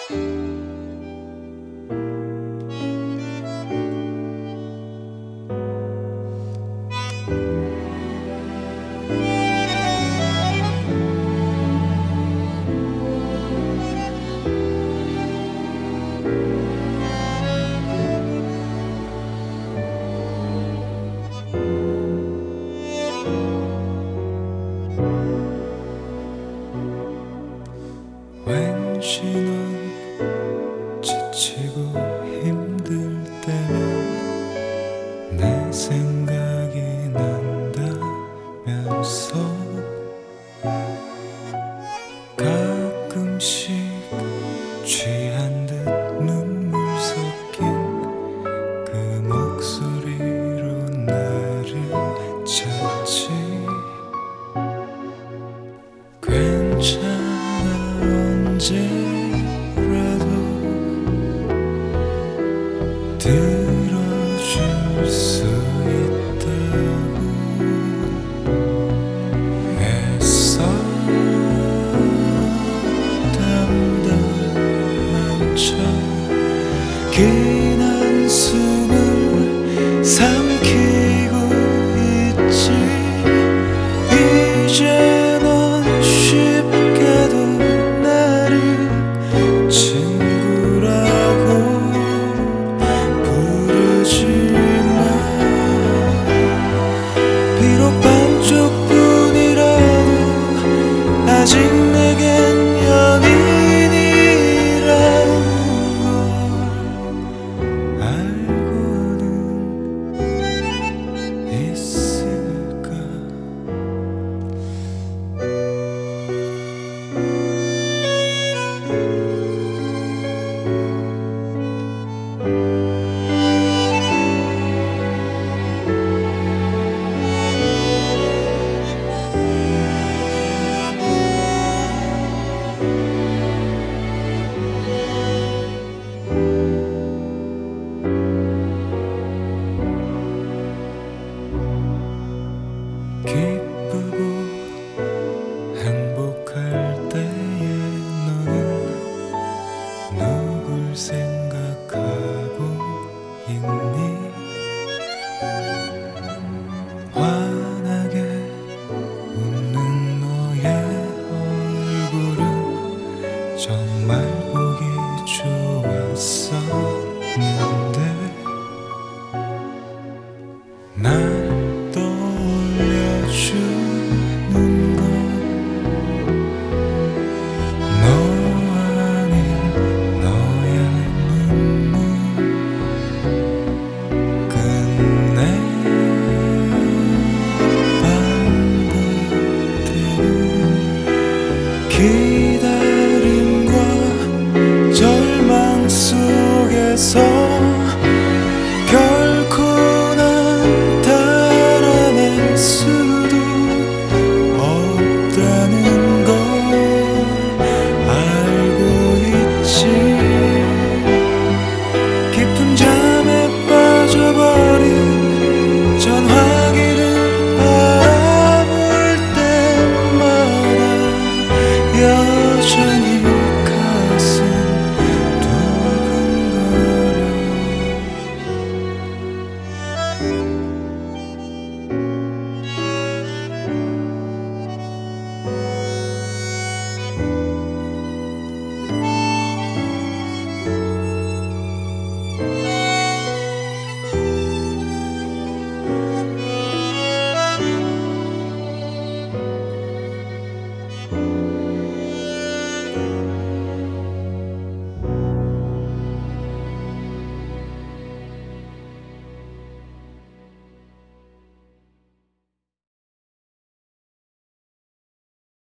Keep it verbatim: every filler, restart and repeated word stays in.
왠지 넌 지치고 힘들 때면 내 생각이 난다면서 가끔씩 취한 듯 눈물 섞인 그 목소리로 나를 찾지. 괜찮아 언제라도 들어줄 수 있다고 애써 담담한 척 긴 한숨을 삼키고 있지. 이제 넌 쉽게도 나를 친구라고 부르지만 비록 반쪽뿐이라도 아직 내겐 연인이라는 걸 알고는 있을까. 기쁘고 행복할 때에 너는 누굴 생각하고 있니? 환하게 웃는 너의 얼굴은 정말